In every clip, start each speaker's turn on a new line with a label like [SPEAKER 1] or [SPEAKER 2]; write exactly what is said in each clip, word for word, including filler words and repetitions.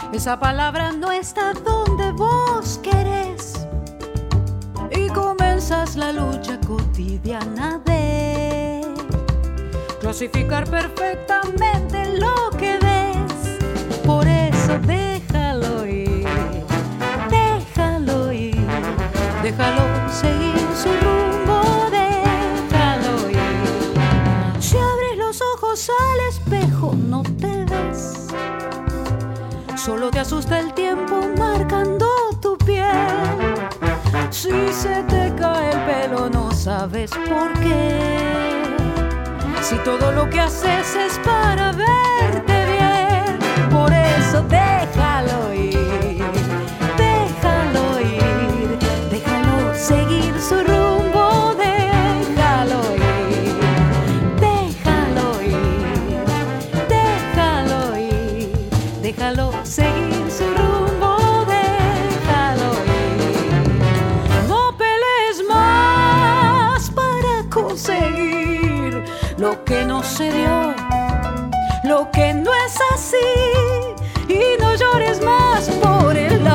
[SPEAKER 1] Esa palabra no está donde vos querés y comenzas la lucha cotidiana de clasificar perfectamente lo que ves. Por eso déjalo ir, déjalo ir, déjalo seguir su rumbo, déjalo ir. Si abres los ojos al espejo no te ves, solo te asusta el tiempo marcando tu piel. Si se te cae el pelo no sabes por qué, si todo lo que haces es para verte bien. Por eso déjalo ir, déjalo ir, déjalo seguir su rumbo, déjalo ir, déjalo ir, déjalo ir, déjalo seguir su rumbo, déjalo ir. No pelees más para conseguir lo que no se dio, lo que no es así, y no llores más por el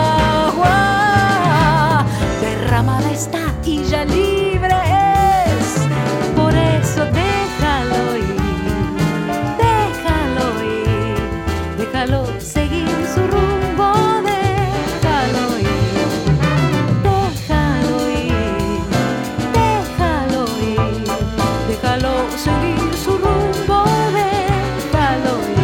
[SPEAKER 1] agua. Derramada está y ya libre es. Por eso déjalo ir, déjalo ir, déjalo seguir su rumbo, déjalo ir, déjalo ir, déjalo ir, déjalo seguir su rumbo, déjalo ir.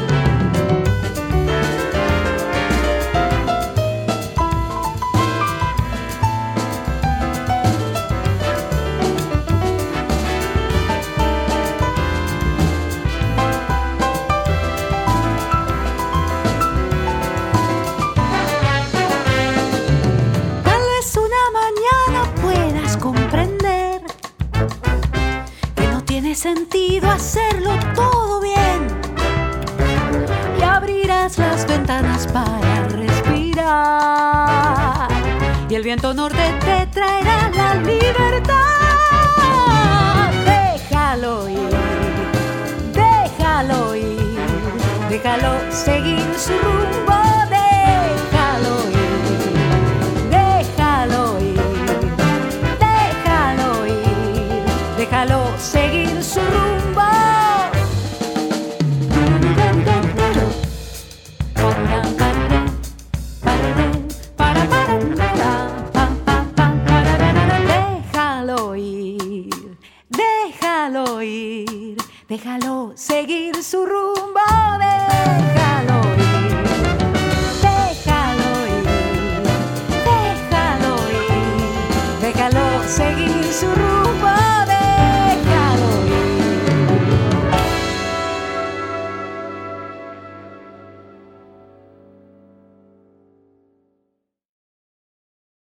[SPEAKER 1] Tal vez una mañana puedas comprender que no tiene sentido hacerlo todo bien, y abrirás las ventanas para respirar, y el viento norte te traerá la libertad. Déjalo ir, déjalo ir, déjalo seguir su rumbo, déjalo ir, déjalo ir, déjalo ir, déjalo seguir su rumbo. Déjalo ir, déjalo ir, déjalo seguir su rumbo, déjalo